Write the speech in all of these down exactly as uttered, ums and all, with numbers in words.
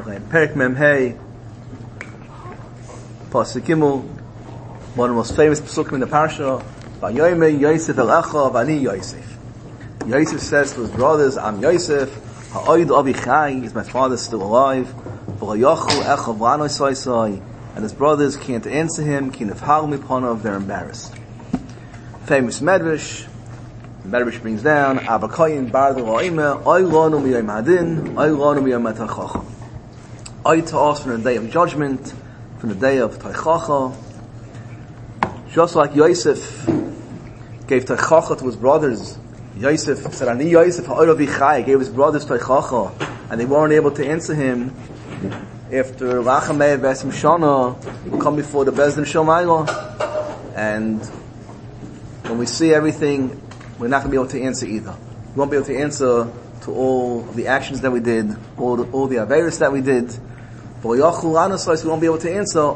Perik Mem Hey, Pasuk Gimel, one of the most famous pasukim in the parasha. Vayomer Yosef el Echav Ani Yosef. Yosef says to his brothers, "I'm Yosef. Ha'oid Avichai is my father still alive. V'layachol Echav Lano Soisai." And his brothers can't answer him. Kinefhal Mipanav, they're embarrassed. Famous Medrash. Medrash brings down Abakayim Bar De'La'ime Oy Lanu Miyom Hadin Oy Lanu Miyom Teichacha. Oy to us from the day of judgment, from the day of Teichacha. Just like Yosef gave Teichacha to his brothers, Yosef said, "Ani Yosef ha'oid avichai," gave his brothers Teichacha, and they weren't able to answer him. After Lachamei Vesim Shana, will come before the Bezdin Shomayla, and when we see everything, we're not going to be able to answer either. We won't be able to answer to all of the actions that we did, all the, all the Averis that we did. But we won't be able to answer.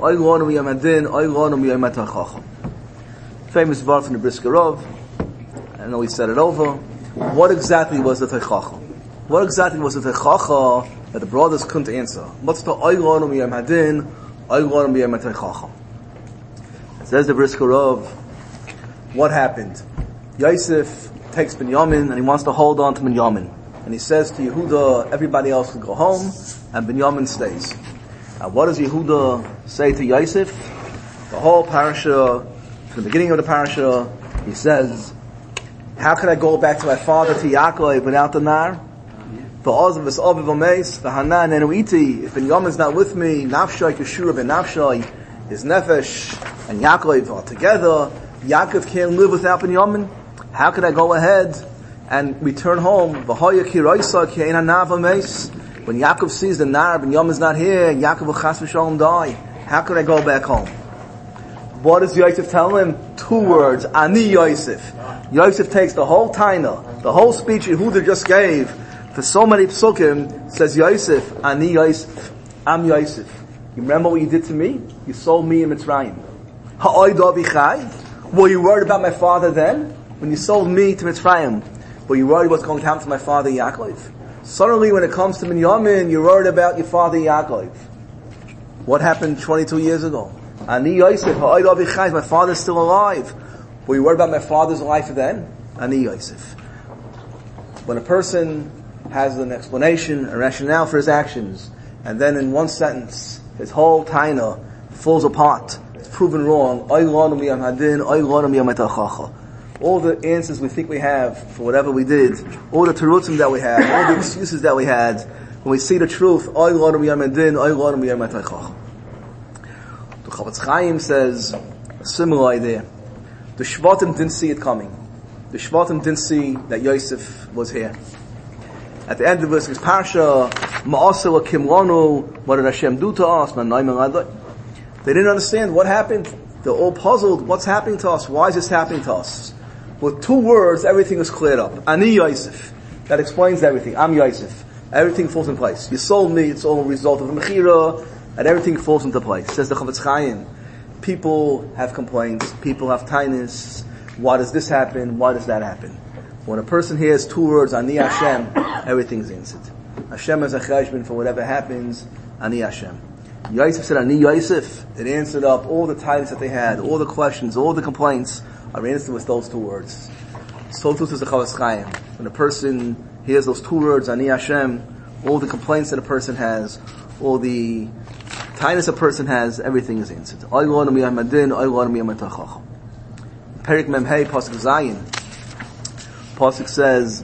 Famous verse from the Brisker Rov. I know we said it over. What exactly was the Teichacha? What exactly was the Teichacha that the brothers couldn't answer? What's the Oylonu Miyam Hadin, Oylonu Miyam Teichacha? It says the Brisker Rov, what happened? Yosef takes Binyamin and he wants to hold on to Binyamin. And he says to Yehuda, everybody else can go home, and Binyamin stays. Now what does Yehuda say to Yosef? The whole parasha, from the beginning of the parasha, he says, how can I go back to my father, to Yaakov, without the Nar? If Binyamin's not with me, Nafshai, Keshura ben Nafshai, his Nefesh, and Yaakov are together, Yaakov can't live without Binyamin. How could I go ahead and return home? When Yaakov sees the Nar, Binyamin's not here, Yaakov will chas v'shalom die. How could I go back home? What does Yosef tell him? Two words, Ani Yosef. Yosef takes the whole taina, the whole speech Yehuda just gave, for so many psukim, says Yosef, Ani Yosef, I'm Yosef. You remember what you did to me? You sold me in Mitzrayim. Ha'oid avichai? Were you worried about my father then? When you sold me to Mitzrayim, were you worried what's going to happen to my father Yaakov? Suddenly when it comes to Binyamin, you're worried about your father Yaakov. What happened twenty-two years ago? Ani Yosef, ha'oid avichai, my father's still alive. Were you worried about my father's life then? Ani Yosef. When a person has an explanation, a rationale for his actions, and then in one sentence, his whole taina falls apart, it's proven wrong, all the answers we think we have for whatever we did, all the terutzim that we had, all the excuses that we had, when we see the truth, the Chavetz Chaim says a similar idea. The Shvatim didn't see it coming. The Shvatim didn't see that Yosef was here. At the end of this parsha, Ma'aseh Kimlanu, what did Hashem do to us? They didn't understand what happened. They're all puzzled. What's happening to us? Why is this happening to us? With two words, everything is cleared up. Ani Yosef. That explains everything. I'm Yosef. Everything falls in place. You sold me, it's all a result of the Mechira, and everything falls into place. Says the Chavetz Chaim. People have complaints. People have tainis. Why does this happen? Why does that happen? When a person hears two words, Ani Hashem, everything's answered. Hashem is a cheshbon for whatever happens. Ani Hashem. Yosef said, Ani Yosef. It answered up all the titles that they had, all the questions, all the complaints are answered with those two words. So too is the Chavetz Chaim. When a person hears those two words, Ani Hashem, all the complaints that a person has, all the titles a person has, everything is answered. Perik Mem Hey, Pasuk Zayin. Pasuk says,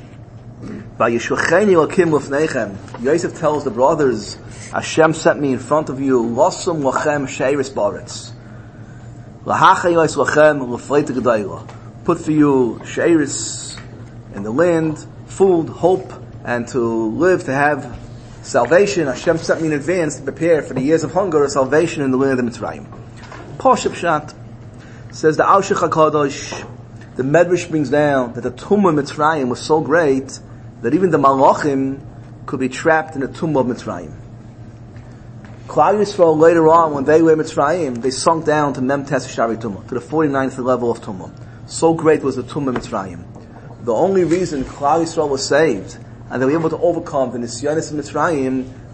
Yosef tells the brothers, Hashem sent me in front of you, Losum lachem sheiris baretz. Lahachayos lachem lefleita gedayla. Put for you sheiris in the land, food, hope, and to live, to have salvation. Hashem sent me in advance to prepare for the years of hunger, salvation in the land of Mitzrayim. Pashup Pshat says the Aushech HaKadosh, the Medrash brings down that the tomb of Mitzrayim was so great that even the Malachim could be trapped in the tomb of Mitzrayim. Klal Yisrael later on, when they were in Mitzrayim, they sunk down to Mem Tes Shari Tumah, to the forty-ninth level of Tumah. So great was the tomb of Mitzrayim. The only reason Klal Yisrael was saved, and they were able to overcome the Nisyanis of Mitzrayim,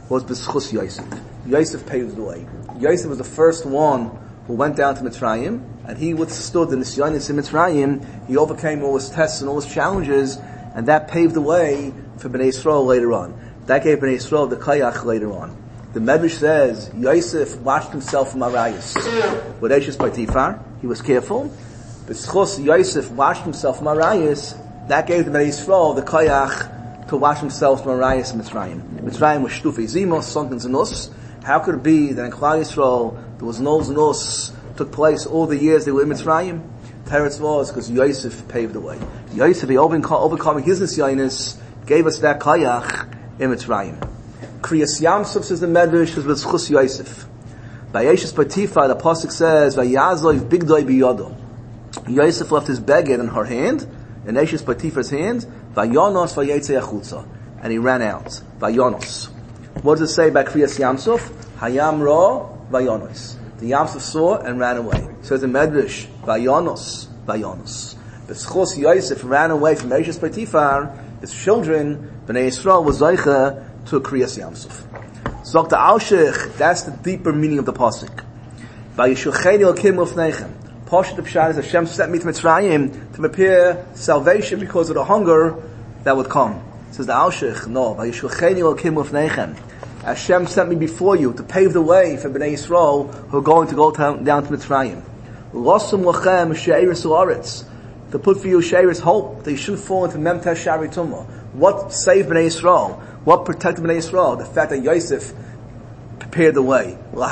was b'schus Yosef. Yosef paved the way. Yosef was the first one who went down to Mitzrayim, and he withstood the Nisyanis in Mitzrayim. He overcame all his tests and all his challenges, and that paved the way for Bnei Yisrael later on. That gave Bnei Yisrael the Kayach later on. The Medrash says, Yosef washed himself from Arayas. With Eishes Potiphar, he was careful. B'schus Yosef washed himself from Arayas, that gave the Bnei Yisrael the Kayach to wash themselves from Arayas in Mitzrayim. Mitzrayim was Shtufei Zimos, Sunken Zanus. How could it be that in Klal Yisrael there was no Zanus took place all the years they were in Mitzrayim? Teretz was because Yosef paved the way. Yosef, overcoming his Nisyanis, gave us that Kayach in Mitzrayim. Kriyas Yamsuf, says the Medrash, was with Chus Yosef. By Eishes Potiphar, the pasuk says, "Vayazov bigdoi biyodo." Yosef left his beged in her hand, in Eishes Potiphar's hand. Vayonos vayetze achutza, and he ran out. Vayonos. What does it say by Kriyas Yamsuf? Hayam ra vayonos. The Yamsuf saw and ran away. Says the Medrash, Vayonos, Vayonos. B'schus Yosef ran away from Eishes Potiphar. His children, Bnei Yisrael, was Zaycha to Kriyas Yamsuf. Zok the Alshich, that's the deeper meaning of the pasuk. Vayishucheni Elokim Lefneichem. Pasuk the Pshat is Hashem sent me to Mitzrayim to prepare salvation because of the hunger that would come. Says the Alshich, no. Vayishucheni Elokim Lefneichem. Hashem sent me before you to pave the way for Bnei Yisrael who are going to go down, down to Mitzrayim. Losum lachem she'eris u'aretz. To put for you she'eris hope that you shouldn't fall into Memtesh Shari Tumah. What saved Bnei Yisrael? What protected Bnei Yisrael? The fact that Yosef prepared the way.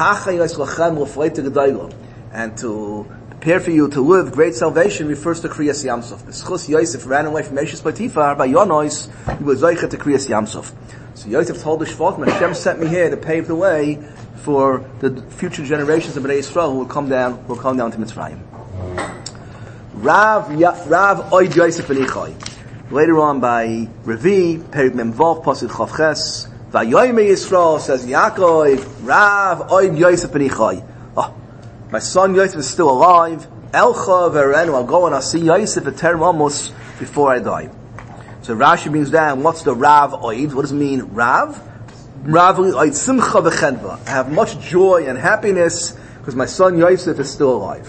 And to prepare for you to live great salvation refers to Kriyas Yamsuf. B'schus Yosef ran away from Eishes Potiphar by Yonos, he was Zaycha to Kriyas Yamsuf. So Yosef told the Shvatim, Hashem sent me here to pave the way for the future generations of Bnei Yisrael who will come down, who will come down to Mitzrayim. Rav, Rav Oid Yosef ben Ichai. Later on by Revi, Perik Mem Vav, Pasuk Chav Ches, Vayoyme Yisrael, says Yaakov, Rav Oid Yosef ben Ichai. Oh, my son Yosef is still alive. Elcha v'erenu, I'll go and I'll see Yosef at Terem Amos before I die. So Rashi brings down, what's the Rav Oid? What does it mean, Rav? Rav Oid Simcha v'chenva. I have much joy and happiness because my son Yosef is still alive.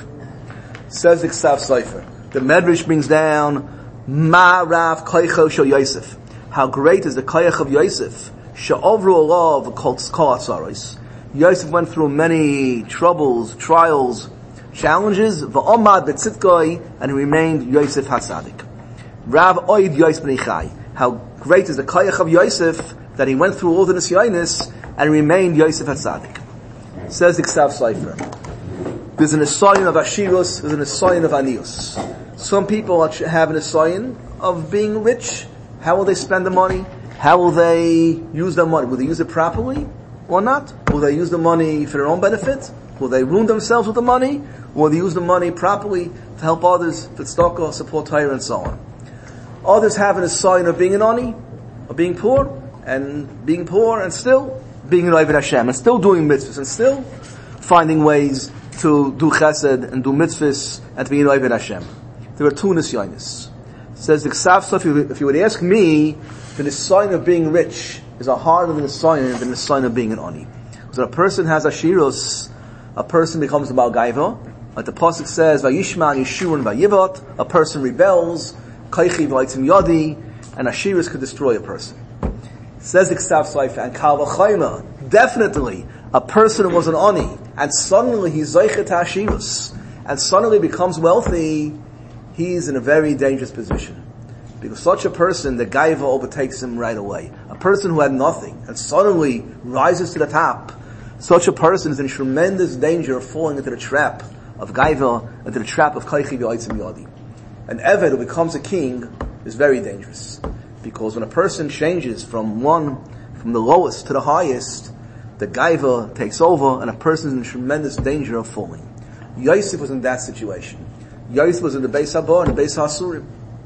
Says the Ksav Sefer. The Medrash brings down, Ma Rav Koicho Shel Yosef. How great is the Koich of Yosef? She'ovru alav kol atzaros. Yosef went through many troubles, trials, challenges. V'omad b'tzitkoi, and he remained Yosef HaTzadik. Rav Oid Yosef ben Ichai. How great is the Koich of Yosef that he went through all the Nisyanis and remained Yosef HaTzadik. Says the Ksav Sefer. There's an assignment of Ashirus, there's an assignment of Anius. Some people have an assignment of being rich. How will they spend the money? How will they use their money? Will they use it properly or not? Will they use the money for their own benefit? Will they ruin themselves with the money? Or will they use the money properly to help others, to tzedakah, support Torah, and so on? Others have an assignment of being an ani, of being poor, and being poor, and still being an Oved Hashem, and still doing mitzvahs, and still finding ways to do chesed and do mitzvahs and to be an Oved Hashem. There are two nisyonis. Says the Ksav Sefer, if you would ask me, the nisyon of being rich is a harder than the nisyon than the nisyon of being an ani. Because when a person has ashirus, a person becomes a Baal Gaiva. Like the pasuk says, "Vayishma Yeshurun Vayivot," a person rebels, "Kaichi v'Leitzim Yadi," and ashirus could destroy a person. Says the Ksav Sefer, and Kal V'Chayma, definitely a person who was an ani, and suddenly he's Zaychet HaShirus, and suddenly becomes wealthy, he's in a very dangerous position. Because such a person, the Gaiva overtakes him right away. A person who had nothing, and suddenly rises to the top, such a person is in tremendous danger of falling into the trap of Gaiva, into the trap of Kaichi V'Leitzim Yadi. An Eved who becomes a king is very dangerous. Because when a person changes from one, from the lowest to the highest, the Gaiva takes over, and a person is in tremendous danger of falling. Yosef was in that situation. Yosef was in the Beis Habar, in the Beis HaSurim.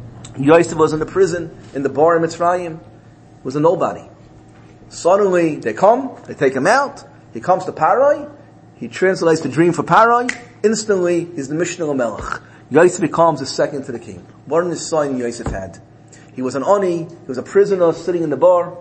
Yosef was in the prison, in the bar in Mitzrayim. Was a nobody. Suddenly, they come, they take him out, he comes to Parai, he translates the dream for Parai, instantly, he's the Mishnah HaMelech. Yosef becomes the second to the king. What an sign Yosef had. He was an ani, he was a prisoner sitting in the bar,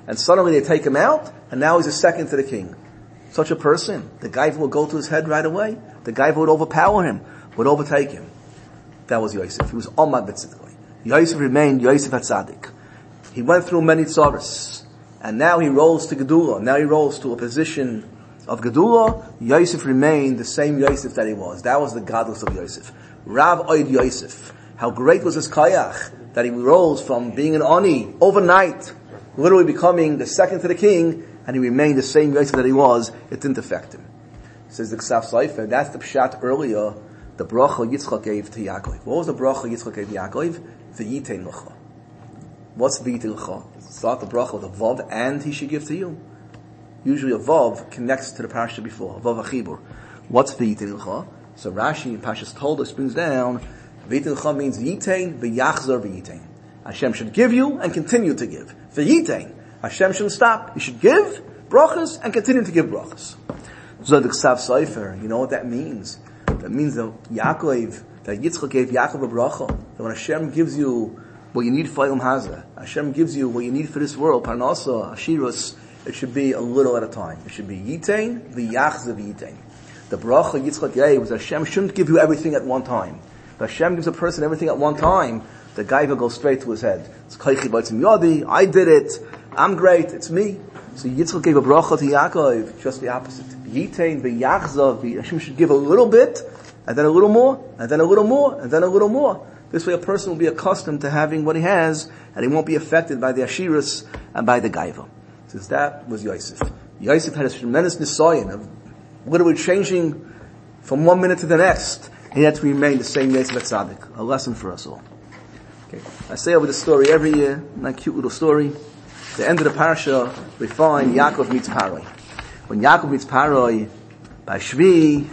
and suddenly they take him out, and now he's a second to the king. Such a person, the gaiva will go to his head right away. The gaiva would overpower him, would overtake him. That was Yosef. He was Omad B'Tzidkoi. Yosef remained Yosef HaTzadik. He went through many tzaras, and now he rose to Gedula. Now he rose to a position of Gedula. Yosef remained the same Yosef that he was. That was the godless of Yosef. Rav Oid Yosef. How great was his kayach that he rose from being an Ani overnight, literally becoming the second to the king, and he remained the same Yosef that he was. It didn't affect him. Says the Ksaf Seifer, that's the pshat earlier, the bracha Yitzchak gave to Yaakov. What was the bracha Yitzchak gave to Yaakov? V'yitein l'cha. What's v'yitein l'cha? Start the bracha with a vav, and he should give to you. Usually a vav connects to the parasha before, a vav achibur. What's v'yitein l'cha? So Rashi in Pashas Toldos brings down, v'yitein l'cha means yitein v'yachzor v'yitein. Hashem should give you and continue to give. V'yitein. Hashem shouldn't stop. He should give brachas and continue to give brachas. So the Ksav Seifer, you know what that means? That means that Yaakov, that Yitzchak gave Yaakov a bracha. That when Hashem gives you what you need for Yom Hazeh, Hashem gives you what you need for this world, Parnasa, Ashirus, it should be a little at a time. It should be Yitein, v'yachzeh v'yitein. The bracha Yitzchak gave was that Hashem shouldn't give you everything at one time. If Hashem gives a person everything at one time, the guy will go straight to his head. It's Kaichi Baitzim Yodi, I did it, I'm great, it's me. So Yitzchak gave a bracha to Yaakov, just the opposite. Yitein v'yachzav, Hashem should give a little bit, and then a little more, and then a little more, and then a little more. This way a person will be accustomed to having what he has, and he won't be affected by the Ashirus and by the Gaiva. Since that was Yosef. Yosef had a tremendous nisayon of literally changing from one minute to the next. He had to remain the same Yosef HaTzadik. A lesson for us all. Okay. I say over the story every year, that cute little story. At the end of the parasha, we find Yaakov meets Paroi. When Yaakov meets Paroi, by Shvi,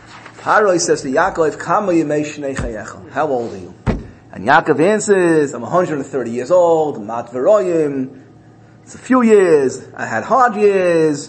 Paroi says to Yaakov, Kama yemei shnei chayecha. How old are you? And Yaakov answers, I'm one hundred thirty years old, mat v'royim. It's a few years. I had hard years.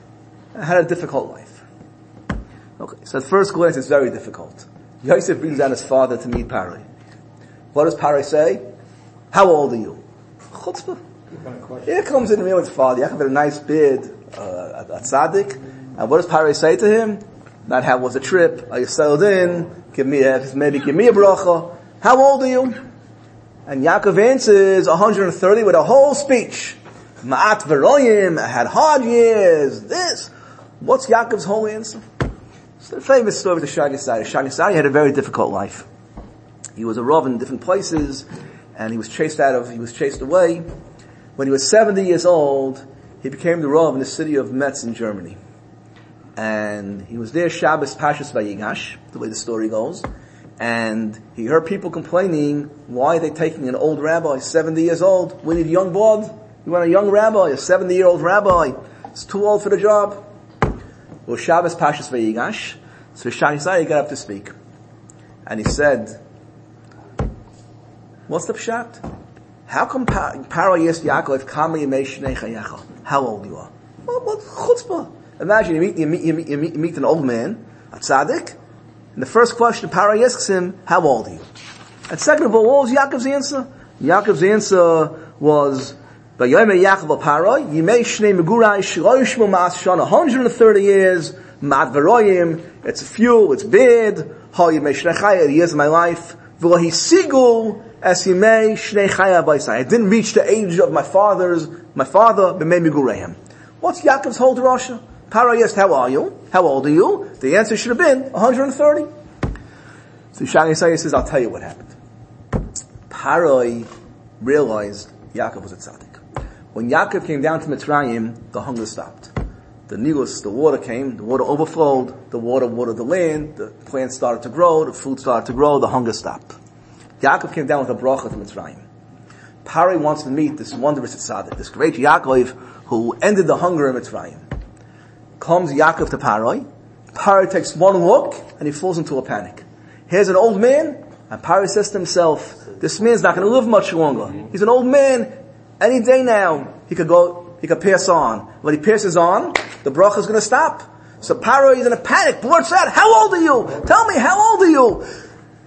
I had a difficult life. Okay, so at first glance it's very difficult. Yosef brings down his father to meet Paroi. What does Paroi say? How old are you? Chutzpah. Here comes in the meal with his father. Yaakov had a nice beard, uh, a tzaddik. And what does Paroi say to him? Not how was the trip? Are you settled in? Give me a, maybe give me a bracha. How old are you? And Yaakov answers one hundred thirty with a whole speech. Ma'at v'royim, I had hard years, this. What's Yaakov's whole answer? It's the famous story of the Shai Nisai. Shai Nisai had a very difficult life. He was a rav in different places, and he was chased out of, he was chased away. When he was seventy years old, he became the rav in the city of Metz in Germany. And he was there Shabbos Pashas Vayigash, the way the story goes. And he heard people complaining, why are they taking an old rabbi, seventy years old? We need young blood. We want a young rabbi, a seventy year old rabbi. It's too old for the job. It was Shabbos Pashas Vayigash. So Shai Nisai got up to speak. And he said, what's the pshat? How come Paroi asked Yaakov, Kama yemei shnei chayecha? How old you are? Well, what chutzpah? Imagine you meet, you meet, you meet, you meet, you meet an old man, a tzaddik, and the first question Paroi asks him, how old are you? And second of all, what was Yaakov's answer? Yaakov's answer was, V'yomer Yaakov Paroi, yemei shnei megurai shlosh ma'as shana, one hundred thirty years, ma'at v'royim, it's a few, it's bad, ha yemei shnei chaya, the years of my life, v'lo hisigu as yemei shnei chaya b'isai. I didn't reach the age of my father's, my father, b'mei megureim. What's Yaakov's whole drasha? Paroi asked, how are you? How old are you? The answer should have been one hundred thirty. So Shai Nisai says, I'll tell you what happened. Paroi realized Yaakov was a tzaddik. When Yaakov came down to Mitzrayim, the hunger stopped. The Nilus, the water came, the water overflowed, the water watered the land, the plants started to grow, the food started to grow, the hunger stopped. Yaakov came down with a bracha to Mitzrayim. Paroi wants to meet this wondrous tzaddik, this great Yaakov who ended the hunger in Mitzrayim. Comes Yaakov to Paroi. Paroi takes one look and he falls into a panic. Here's an old man, and Paroi says to himself, this man's not going to live much longer. He's an old man. Any day now, he could go, he could pass on. When he passes on, the bracha is going to stop. So Paroi is in a panic, blurts out, how old are you? Tell me, how old are you?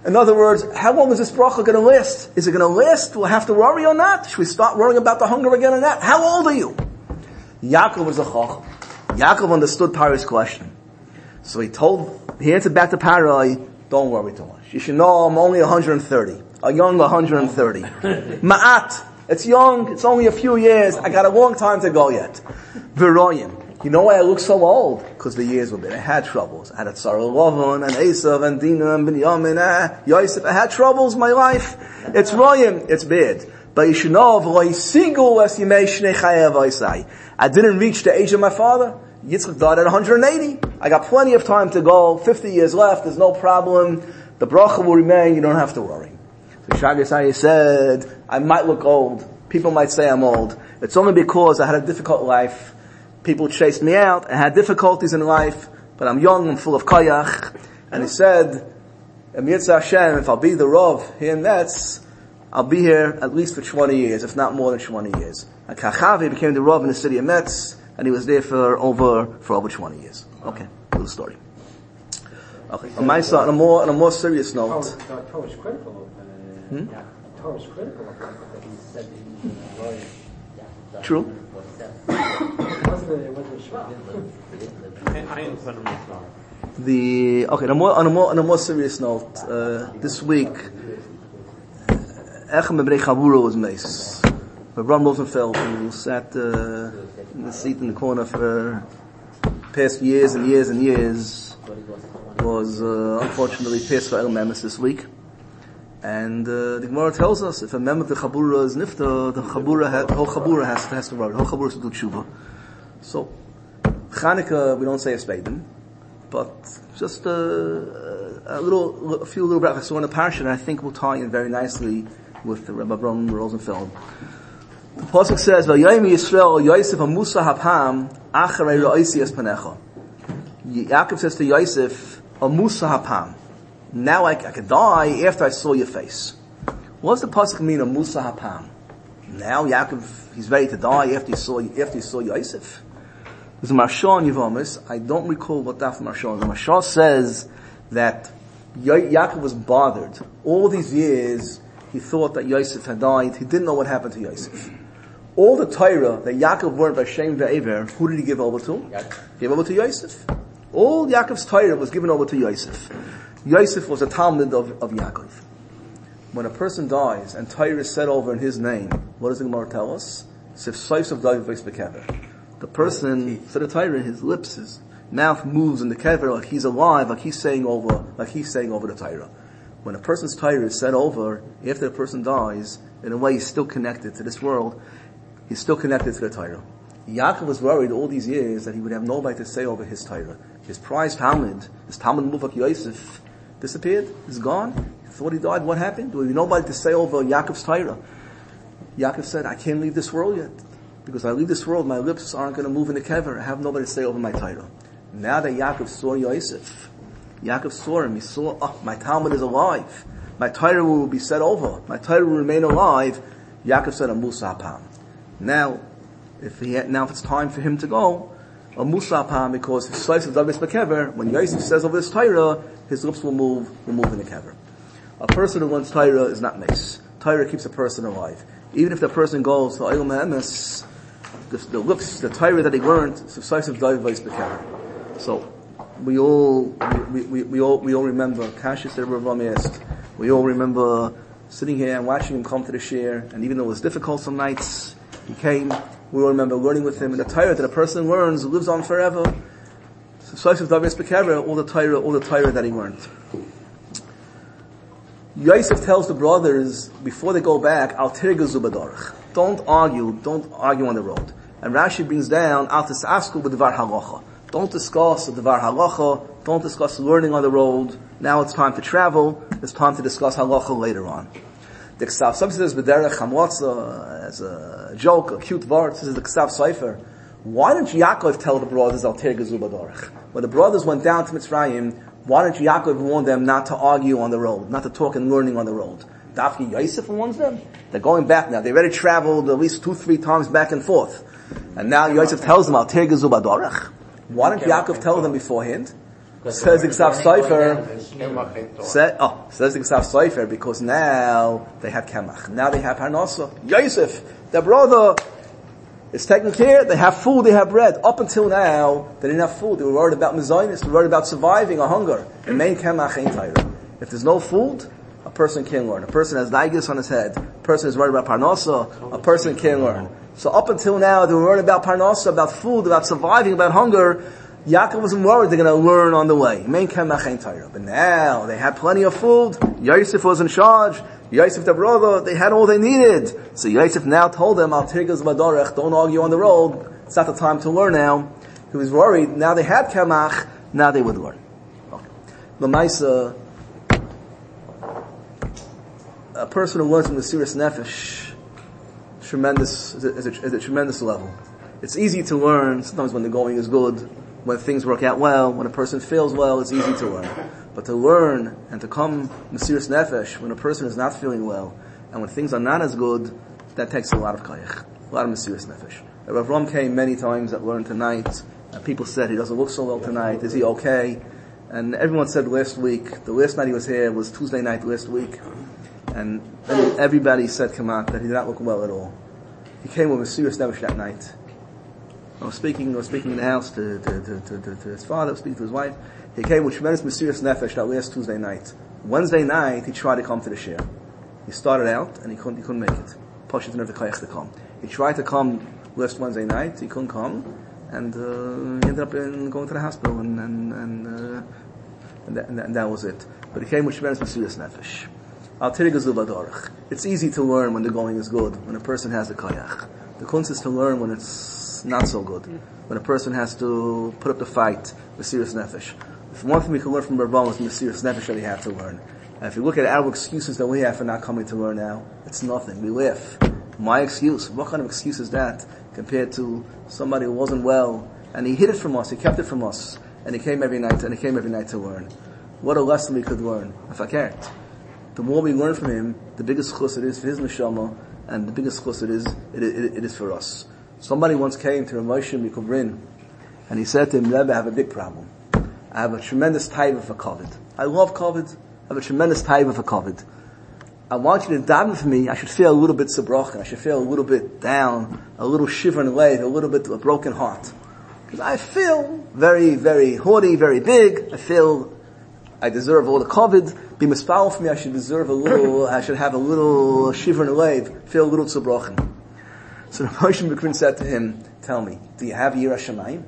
In other words, how long is this bracha going to last? Is it going to last? Will I have to worry or not? Should we start worrying about the hunger again or not? How old are you? Yaakov was a chacham. Yaakov understood Paro's question. So he told, he answered back to Paro, don't worry too much. You should know I'm only one hundred thirty. A young one hundred thirty. Ma'at. It's young. It's only a few years. I got a long time to go yet. V'royim. You know why I look so old? Because the years were big. I had troubles. I had Tzara Lavan and Esav and Dinah and Binyamin and Yosef. I had troubles in my life. It's royim. It's bad. But you should know, I didn't reach the age of my father. Yitzchak died at one hundred eighty. I got plenty of time to go. fifty years left. There's no problem. The bracha will remain. You don't have to worry. So Shagasai said, I might look old. People might say I'm old. It's only because I had a difficult life. People chased me out. I had difficulties in life, but I'm young and full of koyach. And he said, Emitzah Hashem, if I'll be the Rav here in Metz, I'll be here at least for twenty years, if not more than twenty years. And Kachavi became the Rav in the city of Metz, and he was there for over, for over twenty years. Okay, little story. Okay, on my side, on a more, on a more serious note. The Torah is critical of, uh, hmm? yeah, the Torah is critical of that he said that he's a lawyer. True. The okay. On a more on a more on a more serious note, uh, this week, Echem Bnei Chabura was mace. Ram Rosenfeld, who sat uh, in the seat in the corner for past years and years and years, was uh, unfortunately passed for El Memes this week. And uh, the Gemara tells us if a member of the Chabura is nifta, the Chabura, ha- the whole Chabura has, has to worry. The whole Chabura has to do tshuva. So, Chanukah, we don't say a spaden, but just uh, a little, a few little brachas. So in the parasha, I think will tie in very nicely with the Rebbe Abraham Rosenfeld. The pasuk says, "Vayayim Yisrael Yosef Musa Hapam Acharei Ra'isi Es Panecha." Yaakov says to Yosef, "A Musa Hapam." Now I, I could die after I saw your face. What does the pasuk mean, a Musa Hapam? Now Yaakov, he's ready to die after he saw, after he saw Yosef? There's a Marsha in Yevamis. I don't recall what that Marsha is. The Marsha says that ya- Yaakov was bothered. All these years, he thought that Yosef had died. He didn't know what happened to Yosef. All the Torah that Yaakov learned by Shem Ve'ever, who did he give over to? He gave over to Yosef. All Yaakov's Torah was given over to Yosef. Yosef was a Talmud of, of Yaakov. When a person dies and Torah is said over in his name, what does the Gemara tell us? The person said the Torah, his lips, his mouth moves in the kever like he's alive, like he's saying over, like he's saying over the Torah. When a person's Torah is said over, after the person dies, in a way he's still connected to this world. He's still connected to the Torah. Yaakov was worried all these years that he would have nobody to say over his Torah. His prized Talmud, his Talmud Muvak Yosef, disappeared. He's gone. He thought he died. What happened? There would be nobody to say over Yaakov's Torah. Yaakov said, I can't leave this world yet. Because I leave this world, my lips aren't going to move in the kever. I have nobody to say over my Torah. Now that Yaakov saw Yosef, Yaakov saw him. He saw, oh, my Talmud is alive. My Torah will be said over. My Torah will remain alive. Yaakov said, a Musa Hapam. Now, if he had, now if it's time for him to go, a Musa Hapam, because his slice of Davis Bekever, when Yosef says over his Torah, his lips will move, will move in the kever. A person who learns Torah is not mace. Torah keeps a person alive. Even if the person goes to Olam Ha'emes, the, the lips, the Torah that he learned, is the slice of Davis Bekever. So, we all, we, we, we all, we all remember, Kashis that Rav asked, we all remember sitting here and watching him come to the shir, and even though it was difficult some nights, he came, we all remember learning with him, and the Torah that a person learns lives on forever. So, slice of Davis Bekever, all the Torah, all the Torah that he learned. Yosef tells the brothers, before they go back, Al tirgazu b'darach. Don't argue, don't argue on the road. And Rashi brings down, Al tisasku b'dvar halacha. Don't discuss the dvar halacha, don't discuss learning on the road. Now it's time to travel, it's time to discuss halacha later on. The Ksav says b'derech hamotza, as a joke, a cute word, this is the Ksav Sefer. Why didn't Yaakov tell the brothers Al tirgazu b'darach? When the brothers went down to Mitzrayim, why didn't Yaakov warn them not to argue on the road, not to talk and learning on the road? Dafki Yosef warns them. They're going back now. They already traveled at least two, three times back and forth. And now Yosef tells them, Al tirgazu b'darach. Why didn't Yaakov tell them beforehand? Says the Ksaf Sofer, said, oh, says the Ksaf Sofer, because now they have Kemach. Now they have Parnasa. Yosef, their brother, is taken care, they have food, they have bread. Up until now, they didn't have food. They were worried about Mizainis, they were worried about surviving or hunger. And main Kemach ain't Torah. If there's no food, a person can't learn. A person has Daigis on his head. A person is worried about Parnasa, a person can't learn. So up until now, they were worried about Parnasa, about food, about surviving, about hunger. Yaakov wasn't worried they're going to learn on the way. Main Kemach ain't Torah. But now, they had plenty of food. Yosef was in charge. Yosef, their brother, they had all they needed. So Yosef now told them, Al tirgaz b'darech, don't argue on the road. It's not the time to learn now. He was worried. Now they had Kemach, now they would learn. Okay. L'maisa, a person who learns from the Mesiras Nefesh, tremendous, is a, is, a, is a tremendous level. It's easy to learn, sometimes when the going is good, when things work out well, when a person feels well, it's easy to learn. But to learn and to come Mesiras Nefesh when a person is not feeling well, and when things are not as good, that takes a lot of kayach, a lot of Mesiras Nefesh. Rav Ram came many times that learned tonight, and people said he doesn't look so well tonight, is he okay? And everyone said last week, the last night he was here was Tuesday night last week, and everybody said Kamat that he did not look well at all. He came with Mesiras Nefesh that night. I was speaking, I was speaking in the house to, to, to, to, to, to his father, I was speaking to his wife. He came with tremendous Mesiras Nefesh that last Tuesday night. Wednesday night, he tried to come to the shir. He started out, and he couldn't, he couldn't make it. Pasha didn't have the kayach to come. He tried to come last Wednesday night, he couldn't come, and, uh, he ended up in, going to the hospital, and, and, and, uh, and, that, and, that, and that was it. But he came with tremendous Mesiras Nefesh. Al tirgaz b'darech. It's easy to learn when the going is good, when a person has the kayach. The kunst is to learn when it's not so good. When a person has to put up the fight, Mesiras Nefesh. If one thing we can learn from Rabban is Mesiras Nefesh that we have to learn. And if you look at our excuses that we have for not coming to learn now, it's nothing. We laugh. My excuse, what kind of excuse is that compared to somebody who wasn't well, and he hid it from us, he kept it from us, and he came every night, and he came every night to learn. What a lesson we could learn, if I can't. The more we learn from him, the biggest chus it is for his neshama, and the biggest chus it is, it, it, it is for us. Somebody once came to Rav Moshe Mikubrin, and he said to him, Rebbe, I have a big problem. I have a tremendous taiva for COVID. I love COVID. I have a tremendous taiva for COVID. I want you to daven for me. I should feel a little bit sabrochen. I should feel a little bit down, a little shiver in the leg, a little bit of a broken heart. Because I feel very, very haughty, very big. I feel I deserve all the COVID. Be misfoul for me. I should deserve a little, I should have a little shiver in the leg, feel a little sabrochen. So the Moshe Mikrin said to him, tell me, do you have Yirah Shamayim?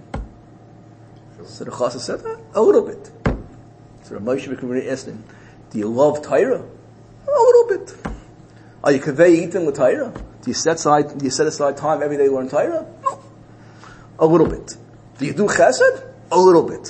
So the Chassid said, a little bit. So the Moshe Mikrin asked him, do you love Torah? A little bit. Are you kavei eating with Torah? Do you set aside, do you set aside time every day to learn Torah? No. A little bit. Do you do chesed? A little bit.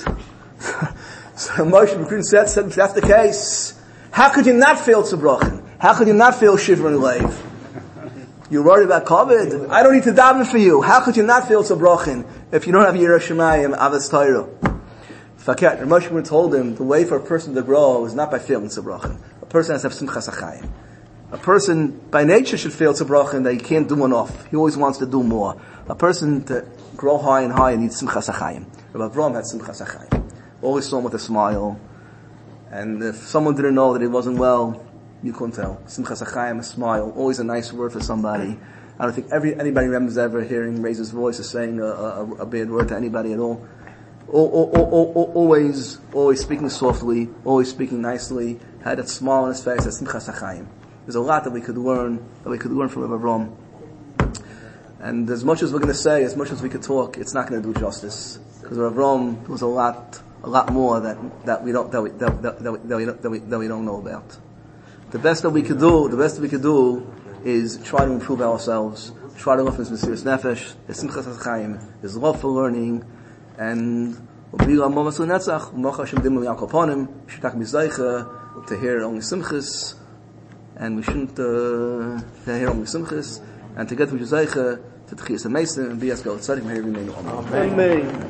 So Moshe Mikrin said, said, if that's the case, how could you not feel tzibrochen? How could you not feel shiver in the leg? You're worried about COVID? I don't need to daven for you. How could you not feel tzibrochen if you don't have Yirah Shamayim, Avos Torah? Fakat, Moshe Mikrin told him, the way for a person to grow is not by feeling tzibrochen. A person has to have simchas achayim. A person by nature should feel tzibrochen that he can't do enough. He always wants to do more. A person to grow high and high needs simchas achayim. Rabbi Avraham had simchas achayim. Always saw him with a smile. And if someone didn't know that he wasn't well, you couldn't tell. Simchas achayim, a smile, always a nice word for somebody. I don't think every anybody remembers ever hearing raise his voice or saying a, a, a bad word to anybody at all. Always, always speaking softly, always speaking nicely, had that smile on his face, that simchas achayim. There's a lot that we could learn, that we could learn from Rabbi Avraham. And as much as we're going to say, as much as we could talk, it's not going to do justice. Because Rabbi Avraham was a lot, a lot more that, that we don't, that we, that, that, that we, that we, that we, that we don't know about. The best that we could do, the best that we could do is try to improve ourselves, try to learn from his Mesiras Nefesh, his simchas achayim, his love for learning, and to hear only simchas, and we shouldn't uh, hear only simchas, and to get to Zeicha, to Tchias HaMesim, and be as God tzaddik, may he remain. Amen.